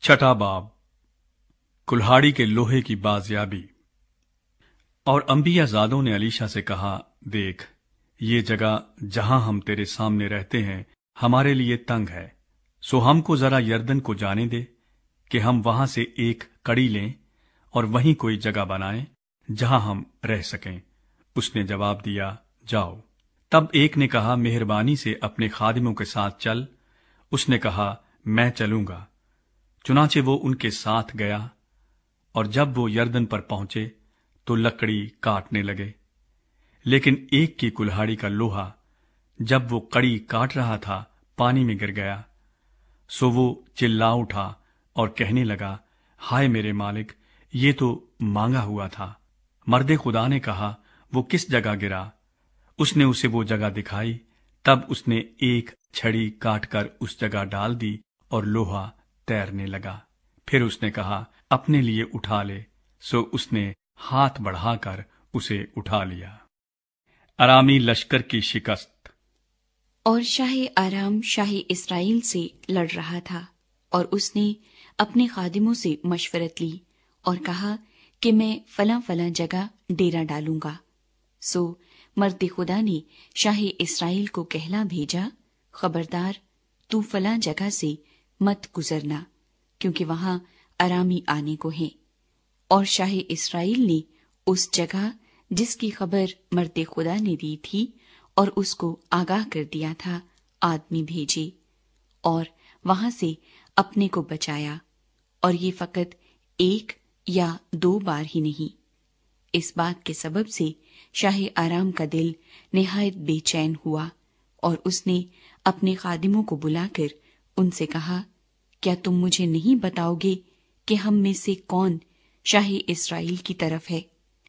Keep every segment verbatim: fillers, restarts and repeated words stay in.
छठा बाब, कुल्हाड़ी के लोहे की बाजियाबी। और अंबियाजादों ने अलीशा से कहा, देख, ये जगह जहां हम तेरे सामने रहते हैं हमारे लिए तंग है, सो हमको जरा यर्दन को जाने दे कि हम वहां से एक कड़ी लें और वहीं कोई जगह बनाएं जहां हम रह सकें। उसने जवाब दिया, जाओ। तब एक ने कहा, मेहरबानी से अपने खादिमों के साथ चल। उसने कहा, मैं चलूंगा। चुनाचे वो उनके साथ गया, और जब वो यर्दन पर पहुंचे तो लकड़ी काटने लगे। लेकिन एक की कुल्हाड़ी का लोहा जब वो कड़ी काट रहा था पानी में गिर गया। सो वो चिल्ला उठा और कहने लगा, हाय मेरे मालिक, ये तो मांगा हुआ था। मर्दे खुदा ने कहा, वो किस जगह गिरा? उसने उसे वो जगह दिखाई। तब उसने एक छड़ी काटकर उस जगह डाल दी और लोहा तैरने लगा। फिर उसने कहा, अपने लिए उठा ले। सो उसने हाथ बढ़ाकर उसे उठा लिया। अरामी लश्कर की शिकस्त। और शाही आराम शाही इस्राएल से लड़ रहा था, और उसने अपने खादिमों से मशवरत ली और कहा कि मैं फलां फलां जगह डेरा डालूंगा। सो मर्द खुदा ने शाही इस्राएल को कहला भेजा, खबरदार, तू फलां जगह से मत गुजरना, क्योंकि वहां अरामी आने को हैं। और शाही इस्राएल ने उस जगह जिसकी खबर मर्द खुदा ने दी थी और उसको आगाह कर दिया था, आदमी भेजे और वहां से अपने को बचाया। और ये फकत एक या दो बार ही नहीं। इस बात के सबब से शाही आराम का दिल निहायत बेचैन हुआ, और उसने अपने खादिमों को बुलाकर उनसे कहा, क्या तुम मुझे नहीं बताओगे कि हम में से कौन शाही इस्राएल की तरफ है?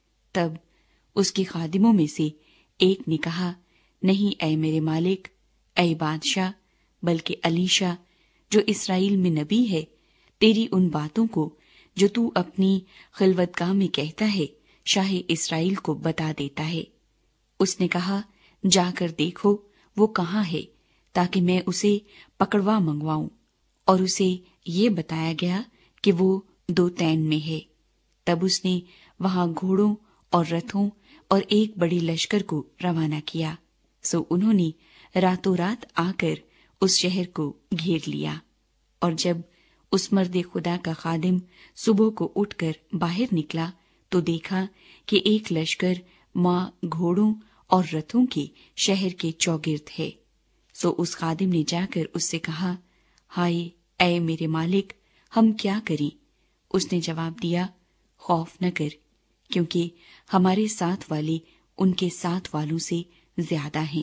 तब उसके खादिमों में से एक ने कहा, नहीं ऐ मेरे मालिक, ऐ बादशाह, बल्कि अलीशा जो इस्राएल में नबी है, तेरी उन बातों को जो तू अपनी खिलवतगाह में कहता है शाही इस्राएल को बता देता है। उसने कहा, जाकर देखो वो कहाँ है, ताकि मैं उसे पकड़वा मंगवाऊं। और उसे ये बताया गया कि वो दो तैन में है। तब उसने वहां घोड़ों और रथों और एक बड़ी लश्कर को रवाना किया। सो उन्होंने रातों रात आकर उस शहर को घेर लिया। और जब उस मर्द खुदा का खादिम सुबह को उठकर बाहर निकला तो देखा कि एक लश्कर माँ घोड़ों और रथों के शहर के चौगिर्द है। सो उस खादिम ने जाकर उससे कहा, हाय ऐ मेरे मालिक, हम क्या करें? उसने जवाब दिया, खौफ न कर, क्योंकि हमारे साथ वाले उनके साथ वालों से ज्यादा हैं।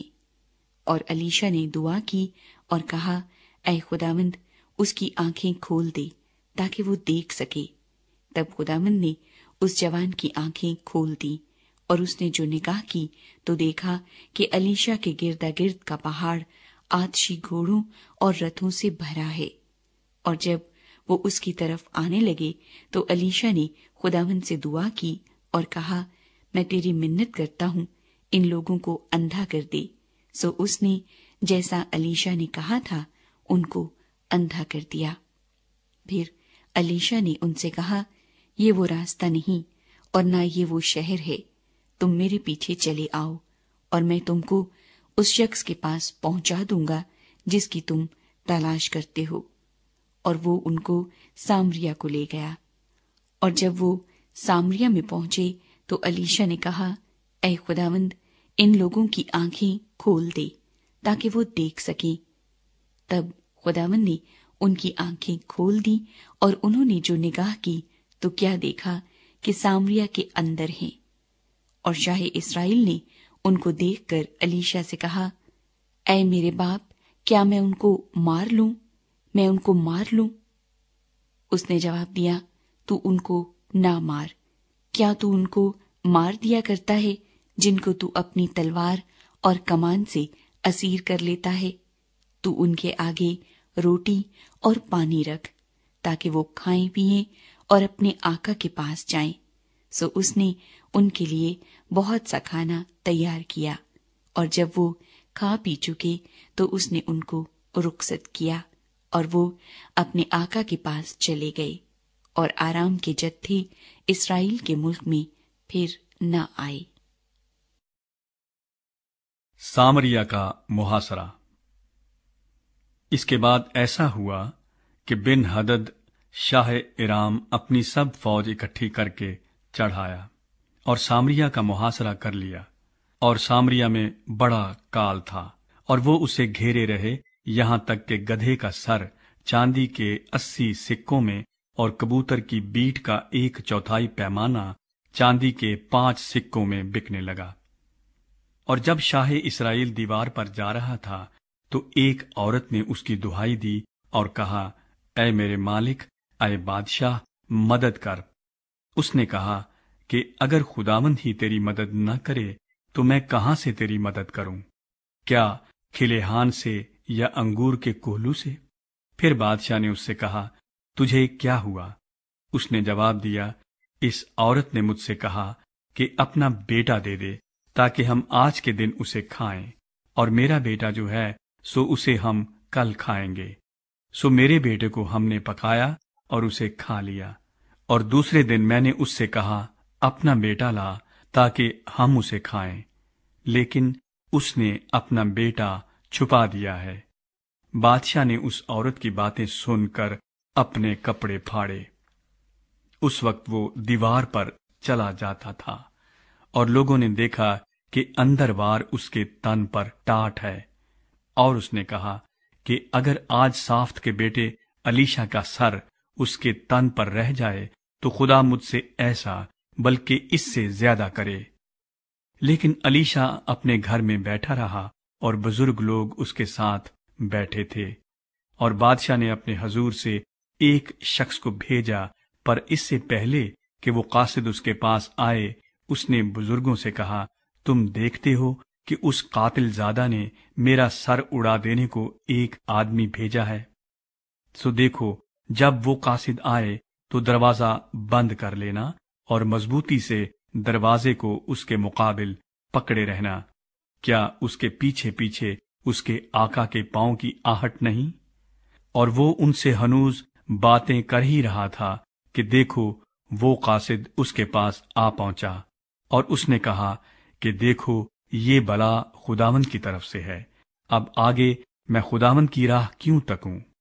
और अलीशा ने दुआ की और कहा, ऐ खुदावंद, उसकी आंखें खोल दे ताकि वो देख सके। तब खुदावंद ने उस जवान की आंखें खोल दी, और उसने जो निगाह की तो देखा कि अलीशा के गिरदा गिर्द का पहाड़ आतशी घोड़ों और रथों से भरा है। और जब वो उसकी तरफ आने लगे तो अलीशा ने खुदावंद से दुआ की और कहा, मैं तेरी मिन्नत करता हूँ, इन लोगों को अंधा कर दे। सो उसने जैसा अलीशा ने कहा था उनको अंधा कर दिया। फिर अलीशा ने उनसे कहा, ये वो रास्ता नहीं और न ये वो शहर है, तुम मेरे पीछे चले आओ और मैं तुमको उस शख्स के पास पहुंचा दूंगा जिसकी तुम तलाश करते हो। और वो उनको सामरिया को ले गया। और जब वो सामरिया में पहुंचे तो अलीशा ने कहा, ऐ खुदावंद, इन लोगों की आंखें खोल दे ताकि वो देख सकें। तब खुदावंद ने उनकी आंखें खोल दी, और उन्होंने जो निगाह की तो क्या देखा कि सामरिया के अंदर हैं। और शाही इस्राएल ने उनको देखकर अलीशा से कहा, ऐ मेरे बाप, क्या मैं उनको मार लूं? मैं उनको मार लूं? उसने जवाब दिया, तू उनको ना मार। क्या तू उनको मार दिया करता है जिनको तू अपनी तलवार और कमान से असीर कर लेता है? तू उनके आगे रोटी और पानी रख ताकि वो खाएं पिएं और अपने आका के पास जाएं। सो उसने उनके लिए बहुत सा खाना तैयार किया, और जब वो खा पी चुके तो उसने उनको रुखसत किया اور وہ اپنے آقا کے پاس چلے گئے اور آرام کے جتھے اسرائیل کے ملک میں پھر نہ آئے۔ سامریا کا محاصرہ۔ اس کے بعد ایسا ہوا کہ بن ہدد شاہ ارام اپنی سب فوج اکٹھی کر کے چڑھ آیا اور سامریا کا محاصرہ کر لیا، اور سامریا میں بڑا کال تھا، اور وہ اسے گھیرے رہے یہاں تک کہ گدھے کا سر چاندی کے اسی سکوں میں اور کبوتر کی بیٹ کا ایک چوتھائی پیمانہ چاندی کے پانچ سکوں میں بکنے لگا۔ اور جب شاہ اسرائیل دیوار پر جا رہا تھا تو ایک عورت نے اس کی دہائی دی اور کہا، اے میرے مالک، اے بادشاہ، مدد کر۔ اس نے کہا کہ اگر خداوند ہی تیری مدد نہ کرے تو میں کہاں سے تیری مدد کروں؟ کیا کھلیہان سے یا انگور کے کوہلو سے؟ پھر بادشاہ نے اس سے کہا، تجھے کیا ہوا؟ اس نے جواب دیا، اس عورت نے مجھ سے کہا کہ اپنا بیٹا دے دے تاکہ ہم آج کے دن اسے کھائیں، اور میرا بیٹا جو ہے سو اسے ہم کل کھائیں گے۔ سو میرے بیٹے کو ہم نے پکایا اور اسے کھا لیا، اور دوسرے دن میں نے اس سے کہا، اپنا بیٹا لا تاکہ ہم اسے کھائیں، لیکن اس نے اپنا بیٹا چھپا دیا ہے۔ بادشاہ نے اس عورت کی باتیں سن کر اپنے کپڑے پھاڑے۔ اس وقت وہ دیوار پر چلا جاتا تھا، اور لوگوں نے دیکھا کہ اندر وار اس کے تن پر ٹاٹ ہے، اور اس نے کہا کہ اگر آج صافت کے بیٹے الیشا کا سر اس کے تن پر رہ جائے تو خدا مجھ سے ایسا بلکہ اس سے زیادہ کرے۔ لیکن الیشا اپنے گھر میں بیٹھا رہا اور بزرگ لوگ اس کے ساتھ بیٹھے تھے، اور بادشاہ نے اپنے حضور سے ایک شخص کو بھیجا، پر اس سے پہلے کہ وہ قاصد اس کے پاس آئے اس نے بزرگوں سے کہا، تم دیکھتے ہو کہ اس قاتل زادہ نے میرا سر اڑا دینے کو ایک آدمی بھیجا ہے۔ سو دیکھو، جب وہ قاصد آئے تو دروازہ بند کر لینا اور مضبوطی سے دروازے کو اس کے مقابل پکڑے رہنا۔ کیا اس کے پیچھے پیچھے اس کے آقا کے پاؤں کی آہٹ نہیں؟ اور وہ ان سے ہنوز باتیں کر ہی رہا تھا کہ دیکھو وہ قاصد اس کے پاس آ پہنچا، اور اس نے کہا کہ دیکھو یہ بلا خداوند کی طرف سے ہے، اب آگے میں خداوند کی راہ کیوں تکوں؟